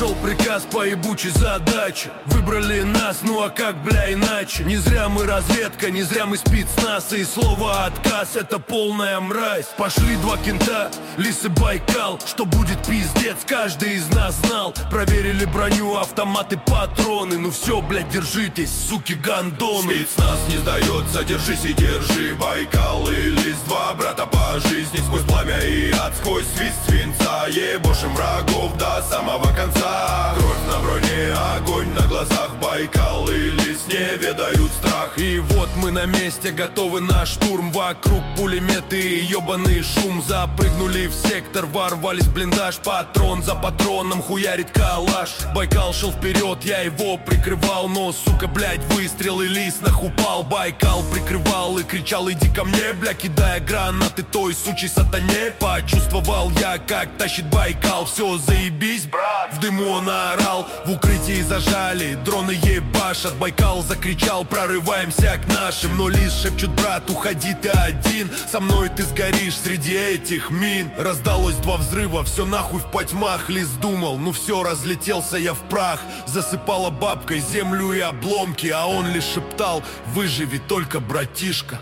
Пришел приказ по ебучей задаче. Выбрали нас, ну а как, бля, иначе? Не зря мы разведка, не зря мы спецназ. И слово отказ — это полная мразь. Пошли два кента, Лис и Байкал. Что будет пиздец, каждый из нас знал. Проверили броню, автоматы, патроны. Ну все, блядь, держитесь, суки, гандоны. Спецназ не сдается, держись и держи. Байкал и Лис, два брата по жизни. Сквозь пламя и ад, сквозь свист свинца. Ебошим врагов до самого конца. Кровь на броне, огонь на глазах. Байкал и Лис не ведают страх. И вот мы на месте, готовы на штурм. Вокруг пулеметы и ебаный шум. Запрыгнули в сектор, ворвались в блиндаж. Патрон за патроном хуярит калаш. Байкал шел вперед, я его прикрывал. Но, сука, блядь, выстрел и Лис нах упал. Байкал прикрывал и кричал: иди ко мне, бля, кидая гранаты той сучей сатане. Почувствовал я, как тащит Байкал. Все, заебись, брат. В дыму он орал, в укрытии зажали, дроны ебашат. Байкал закричал: прорываемся к нашим. Но Лис шепчет: брат, уходи ты один. Со мной ты сгоришь среди этих мин. Раздалось два взрыва, все нахуй в потьмах. Лис думал: ну все, разлетелся я в прах. Засыпала бабкой землю и обломки. А он лишь шептал: выживи только, братишка.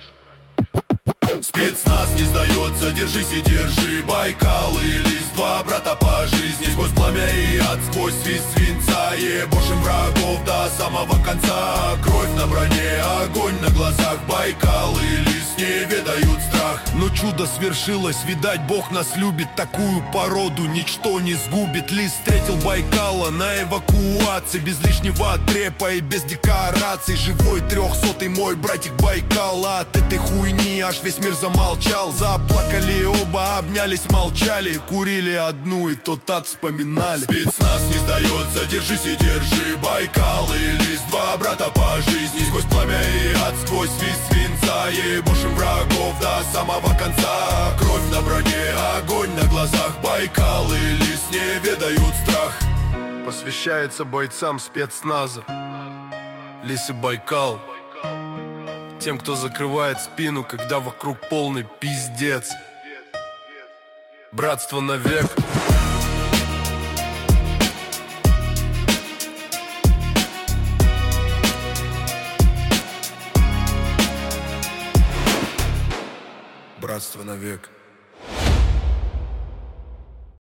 Спецназ не сдается, держись и держи. Байкал и Лис, два брата по жизни. Сквозь пламя и ад, сквозь свист свинца. Ебошим врагов до самого конца. Кровь на броне, огонь на глазах. Байкал и Лис не ведают страх. Но чудо свершилось, видать, Бог нас любит. Такую породу ничто не сгубит. Лис встретил Байкала на эвакуации. Без лишнего трепа и без декораций. Живой 300-й мой братик Байкал. От этой хуйни аж весь мир замолчал. Заплакали оба, обнялись, молчали. Курили одну и тот ад вспоминали. Спецназ не сдается, держись и держи. Байкал и Лис, два брата по жизни. Сквозь пламя и ад, сквозь свист свинца. Ебошим врагов до самого конца. Кровь на броне, огонь на глазах. Байкал и Лис не ведают страх. Посвящается бойцам спецназа Лис и Байкал. Тем, кто закрывает спину, когда вокруг полный пиздец. Братство навек. Братство навек.